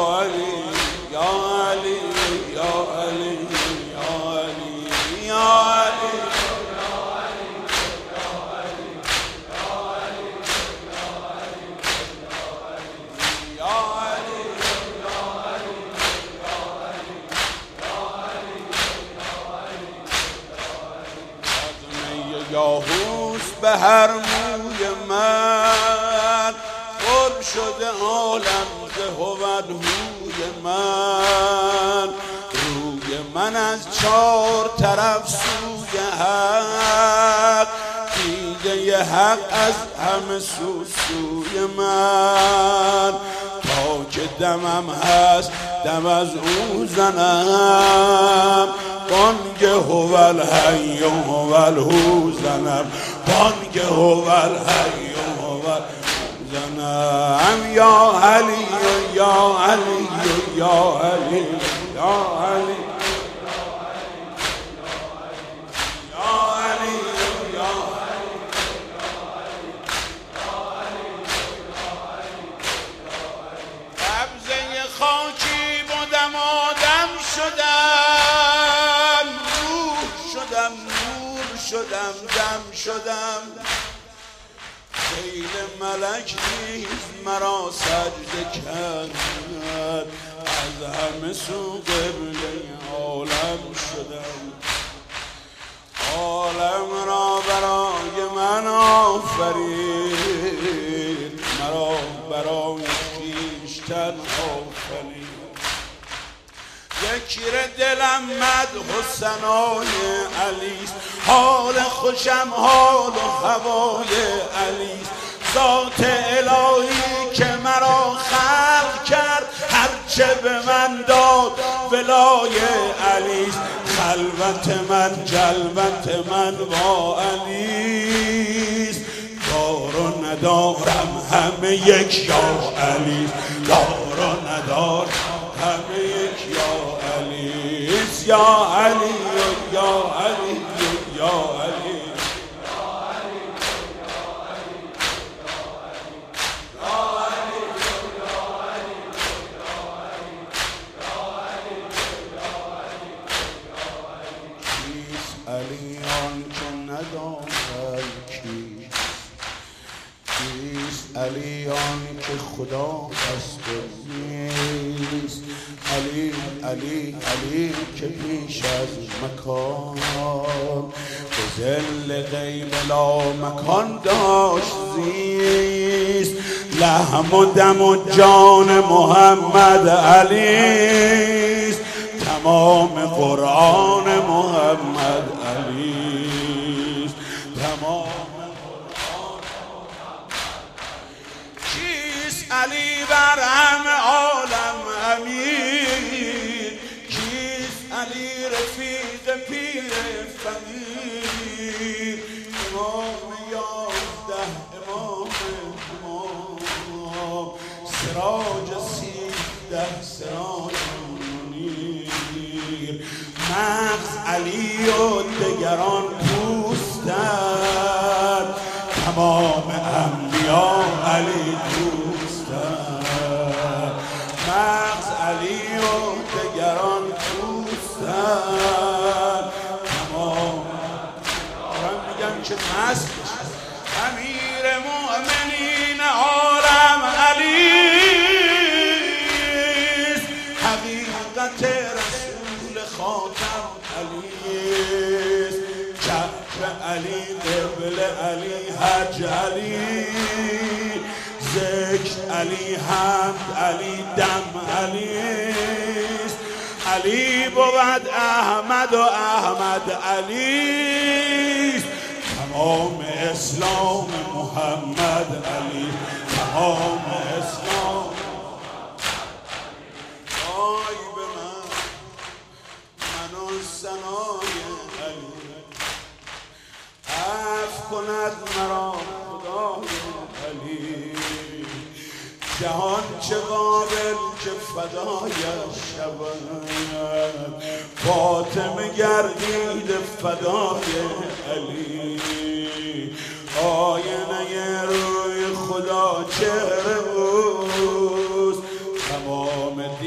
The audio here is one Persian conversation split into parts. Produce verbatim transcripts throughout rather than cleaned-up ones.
علی یا علی یا علی یا علی یا علی یاهوس به هر موی من پر شده عالم ز هود هوی من روی من از چار طرف سوی حق دیده حق از همه سو سوی من تا که دمم هست دم از او زنم بانگ هوال حی و هوال هو زنم بانگ هوال حی و هوال زنم یا علی یا علی یا علی یا علی خاکی بودم آدم شدم روح شدم نور شدم دم شدم خیل ملک نیز مرا سجده کرد از همه سو قبله عالم شدم عالم را برای من آفرید مرا برای خویشتن آفرید ذکر دلم مدح و ثنای علیست حال خوشم حال و هوای علیست ذات الهی که مرا خلق کرد هرچه به من داد ولای علیست خلوت من جلوت من با علیست دار و ندارم همه یک یا علیست دار و ندارم همه یک یا علیست یا علی یا علی یا علی علیان که نداند کیست کیست علیان که خدا است و نیست علی علی علی که پیش از مکان به ظل غیب لا مکان داشت زیست لحم و دم و جان محمد علیست تمام قرآن محمد علیست تمام قرآن کیست علی بر همه عالم امیر کیست علی رفیق پیر فقیر امام یازده امام امام سراج سیزده سراج مغز علی و دگران پوستند تمام انبیا علی دوستند مغز علی و دگران پوستند تمام دارم میگم که مست امیر مؤمنین عالم علی حقیقت خاتم علیست چهر علی قبل علی حج علی ذکر علی حمد علی دم علیست علی بود احمد و احمد علیست تمام اسلام محمد علی تمام اسلام سنای علی عفو کند مرا خدای علی جهان چه قابل که فدایش شود فاطمه گردید فدای علی آینه روی خدا چهره اوست تمام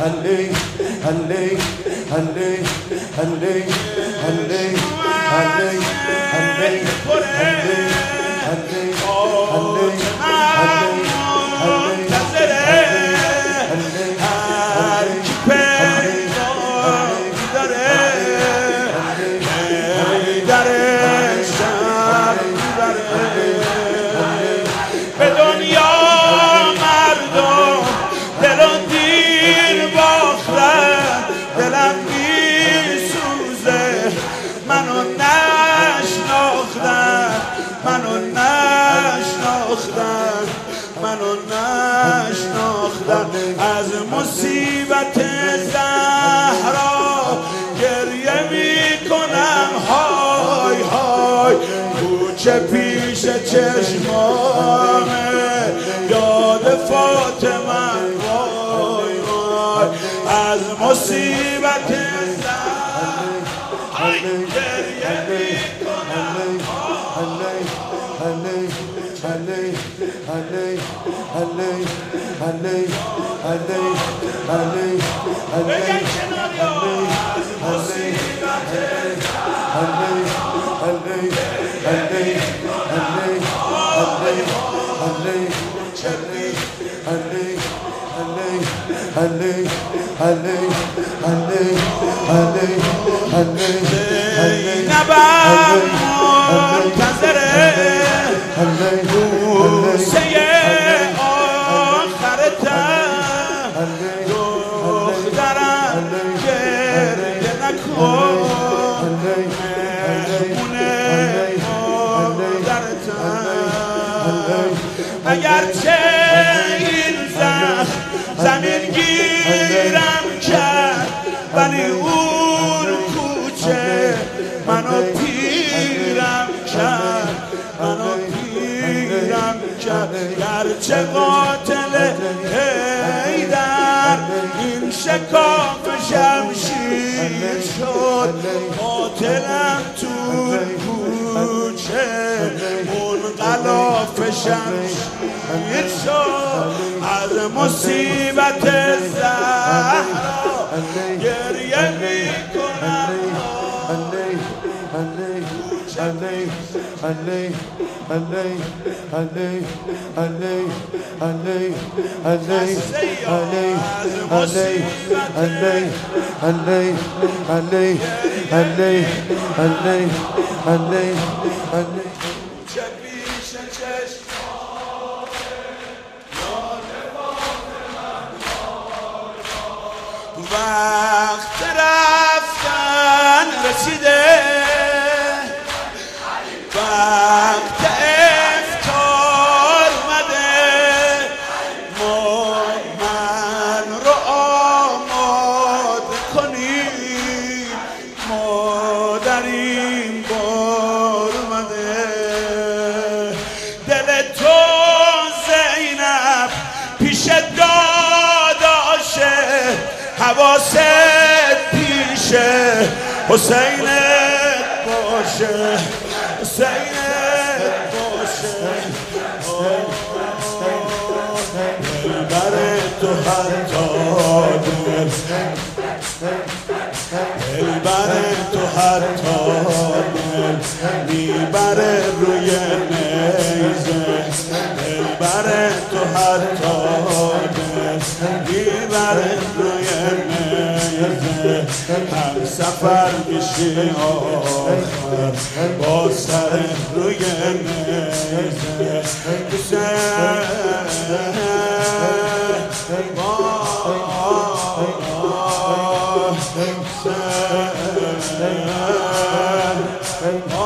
هلی هلی هلی هلی هلی هلی هلی به دنیا مردم دلم دین باختن دلم میسوزه منو نشناختن منو نشناختن منو نشناختن از مصیبت زهرا گریه میکنم های های کوچه پیش چشمامه یاد فاطمه وای وای از مصیبت زهرا گریه میکنم بگن کنار یا از مصیبت نبم منتظره بوسه آخرتم دخترم گریه نکن مهمونه مادرتم اگرچه این زخم زمین گیرم کرد ولی اون کوچه منو پیرم کرد منو پیرم کرد گرچه قاتل حیدر این شکاف شمشیر شد قاتلم تو کوچه اون غلاف شمشیر شد از مصیبت زهرا گریه میکنم وقت رفتن رسیده وقت افطار اومده من رو آماده کنیم مادریم بار اومده دل تو زینب پیش داداشه حواست پیشه حسینت باشه حسینت باشه دلبر تو حتی دل دلبر تو حتی دل میبره روی نیزه دلبر تو حتی دل میبره روی نیزه هم سفر میشی آخر با سر روی نیزه حسین